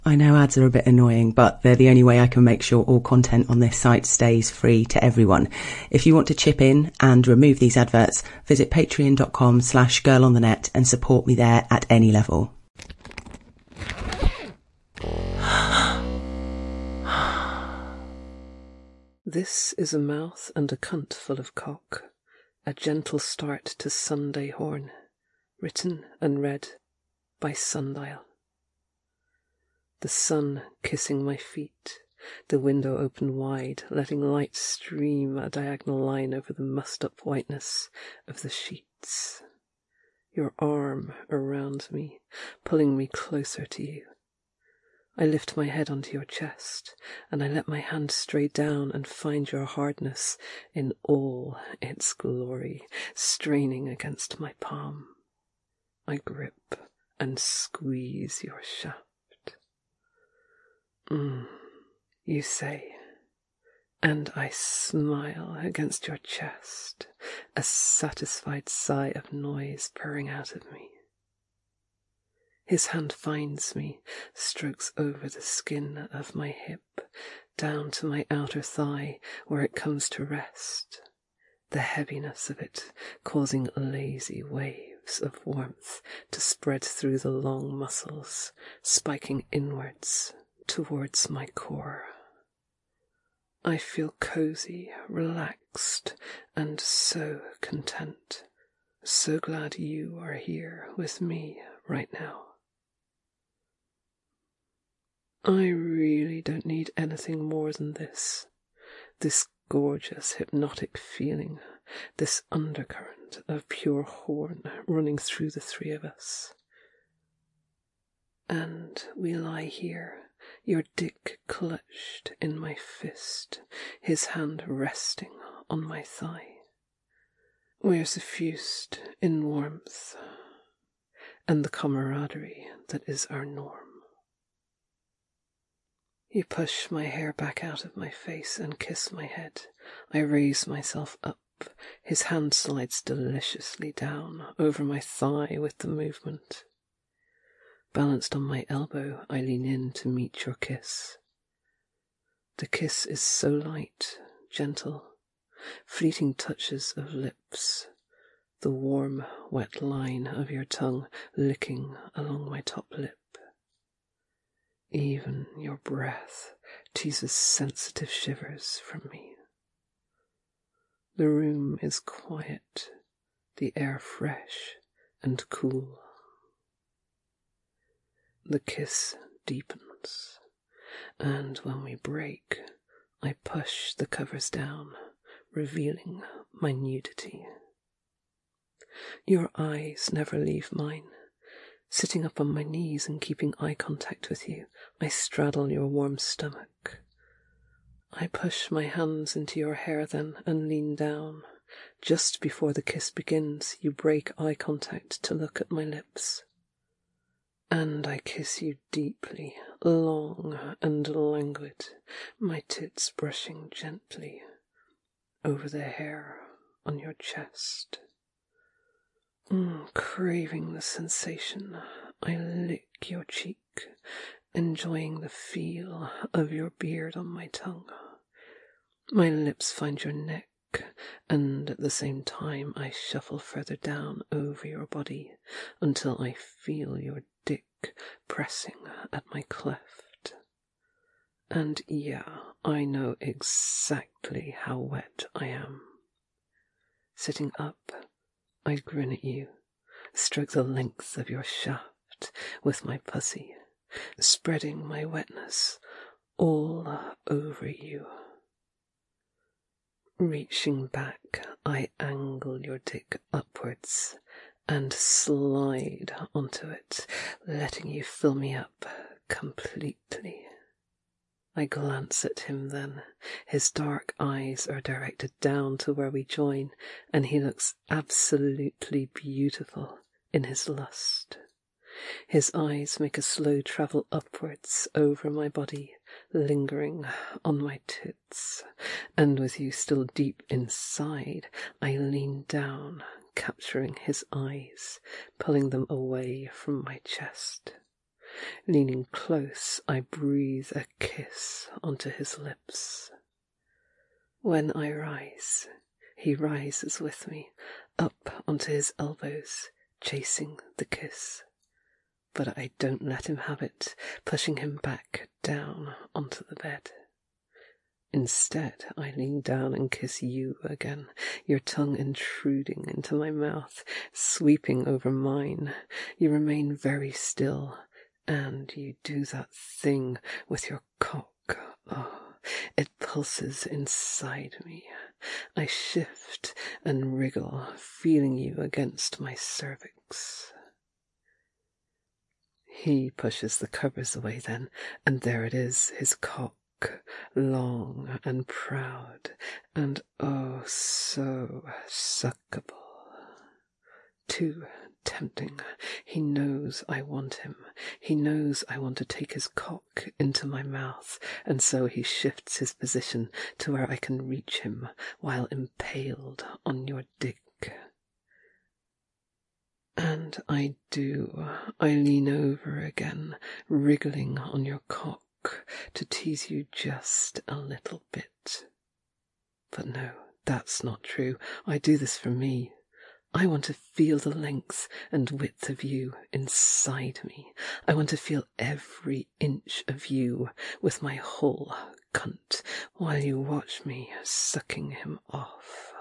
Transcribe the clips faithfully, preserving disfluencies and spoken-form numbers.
I know ads are a bit annoying, but they're the only way I can make sure all content on this site stays free to everyone. If you want to chip in and remove these adverts, visit patreon.com slash girlonthenet and support me there at any level. This is a mouth and a cunt full of cock, a gentle start to Sunday horn, written and read by Sundial. The sun kissing my feet, the window open wide, letting light stream a diagonal line over the mussed-up whiteness of the sheets. Your arm around me, pulling me closer to you. I lift my head onto your chest, and I let my hand stray down and find your hardness in all its glory, straining against my palm. I grip and squeeze your shaft. Mm, you say, and I smile against your chest, a satisfied sigh of noise purring out of me. His hand finds me, strokes over the skin of my hip, down to my outer thigh where it comes to rest, the heaviness of it causing lazy waves of warmth to spread through the long muscles, spiking inwards towards my core. I feel cozy, relaxed, and so content, so glad you are here with me right now. I really don't need anything more than this, this gorgeous hypnotic feeling, this undercurrent of pure horn running through the three of us. And we lie here, your dick clutched in my fist, his hand resting on my thigh. We're suffused in warmth and the camaraderie that is our norm. You push my hair back out of my face and kiss my head. I raise myself up. His hand slides deliciously down over my thigh with the movement. Balanced on my elbow, I lean in to meet your kiss. The kiss is so light, gentle, fleeting touches of lips, the warm, wet line of your tongue licking along my top lip. Even your breath teases sensitive shivers from me. The room is quiet, the air fresh and cool. The kiss deepens, and when we break, I push the covers down, revealing my nudity. Your eyes never leave mine. Sitting up on my knees and keeping eye contact with you, I straddle your warm stomach. I push my hands into your hair then and lean down. Just before the kiss begins, you break eye contact to look at my lips. And I kiss you deeply, long and languid, my tits brushing gently over the hair on your chest. Mm, craving the sensation, I lick your cheek, enjoying the feel of your beard on my tongue. My lips find your neck, and at the same time I shuffle further down over your body until I feel your dick pressing at my cleft. And yeah, I know exactly how wet I am. Sitting up, I grin at you, stroke the length of your shaft with my pussy, spreading my wetness all over you. Reaching back, I angle your dick upwards and slide onto it, letting you fill me up completely. I glance at him then. His dark eyes are directed down to where we join, and he looks absolutely beautiful in his lust. His eyes make a slow travel upwards over my body, lingering on my tits, and with you still deep inside, I lean down, capturing his eyes, pulling them away from my chest. Leaning close, I breathe a kiss onto his lips. When I rise, he rises with me, up onto his elbows, chasing the kiss. But I don't let him have it, pushing him back down onto the bed. Instead, I lean down and kiss you again, your tongue intruding into my mouth, sweeping over mine. You remain very still, and you do that thing with your cock. Oh, it pulses inside me. I shift and wriggle, feeling you against my cervix. He pushes the covers away then, and there it is, his cock. Long and proud, and oh, so suckable. Too tempting. He knows I want him. He knows I want to take his cock into my mouth, and so he shifts his position to where I can reach him while impaled on your dick. And I do. I lean over again, wriggling on your cock, to tease you just a little bit. But no, that's not true. I do this for me. I want to feel the length and width of you inside me. I want to feel every inch of you with my whole cunt while you watch me sucking him off.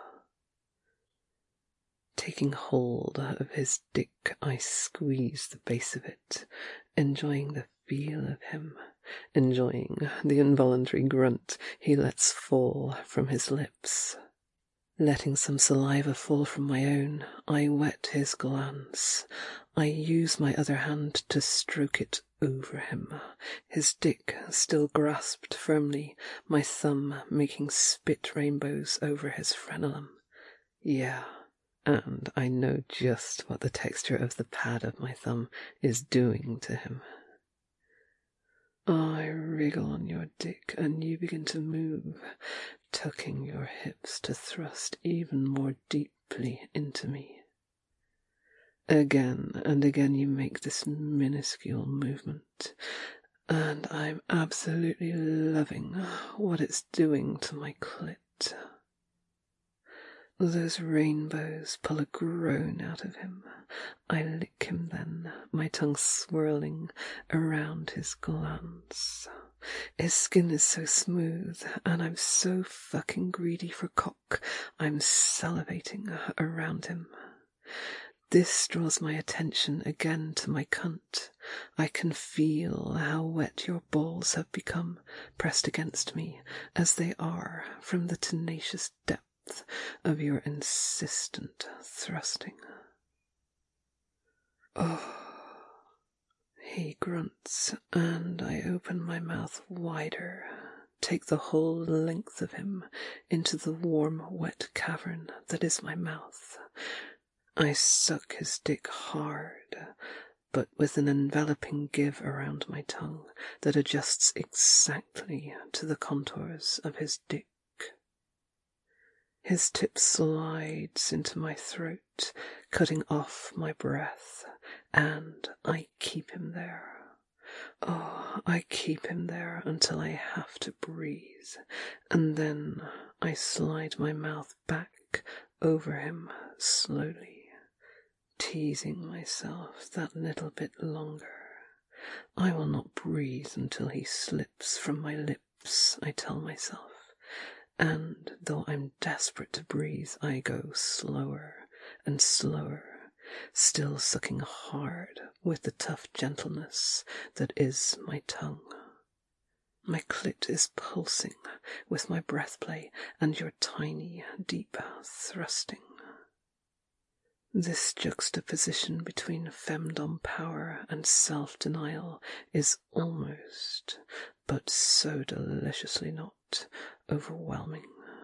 Taking hold of his dick, I squeeze the base of it, enjoying the feel of him, enjoying the involuntary grunt he lets fall from his lips. Letting some saliva fall from my own, I wet his glans. I use my other hand to stroke it over him, his dick still grasped firmly, my thumb making spit rainbows over his frenulum. Yeah. And I know just what the texture of the pad of my thumb is doing to him. I wriggle on your dick and you begin to move, tucking your hips to thrust even more deeply into me. Again and again you make this minuscule movement, and I'm absolutely loving what it's doing to my clit. Those rainbows pull a groan out of him. I lick him then, my tongue swirling around his glans. His skin is so smooth, and I'm so fucking greedy for cock, I'm salivating around him. This draws my attention again to my cunt. I can feel how wet your balls have become, pressed against me, as they are from the tenacious depth of your insistent thrusting. Oh, he grunts, and I open my mouth wider, take the whole length of him into the warm, wet cavern that is my mouth. I suck his dick hard, but with an enveloping give around my tongue that adjusts exactly to the contours of his dick. His tip slides into my throat, cutting off my breath, and I keep him there. Oh, I keep him there until I have to breathe, and then I slide my mouth back over him slowly, teasing myself that little bit longer. I will not breathe until he slips from my lips, I tell myself. And though I'm desperate to breathe, I go slower and slower, still sucking hard with the tough gentleness that is my tongue. My clit is pulsing with my breath play and your tiny, deep thrusting. This juxtaposition between femdom power and self-denial is almost, but so deliciously not, overwhelming.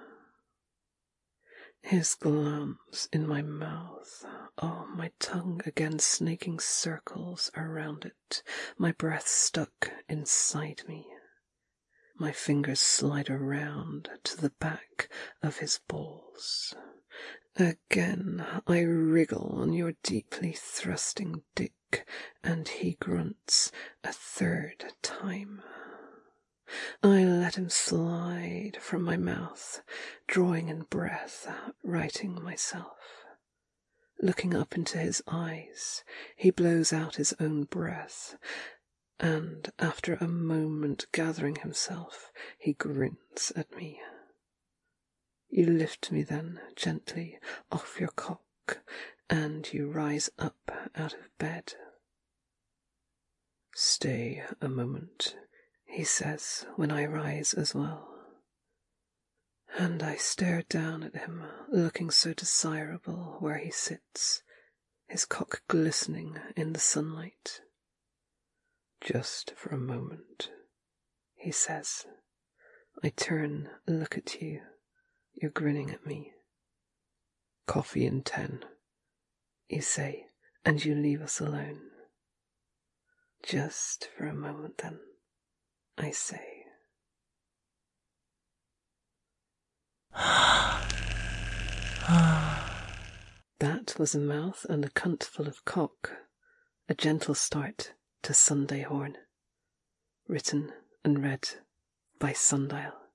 His glance in my mouth, oh, my tongue again snaking circles around it, my breath stuck inside me. My fingers slide around to the back of his balls, Again I wriggle on your deeply thrusting dick, and he grunts a third time. I let him slide from my mouth, drawing in breath, righting myself. Looking up into his eyes, he blows out his own breath, and after a moment gathering himself, he grins at me. You lift me then gently off your cock, and you rise up out of bed. Stay a moment, he says when I rise as well. And I stare down at him, looking so desirable where he sits, his cock glistening in the sunlight. Just for a moment, he says. I turn, look at you. You're grinning at me. Coffee in ten, you say, and you leave us alone. Just for a moment then, I say. That was a mouth and a cunt full of cock, a gentle start to Sunday Horn. Written and read by Sundial.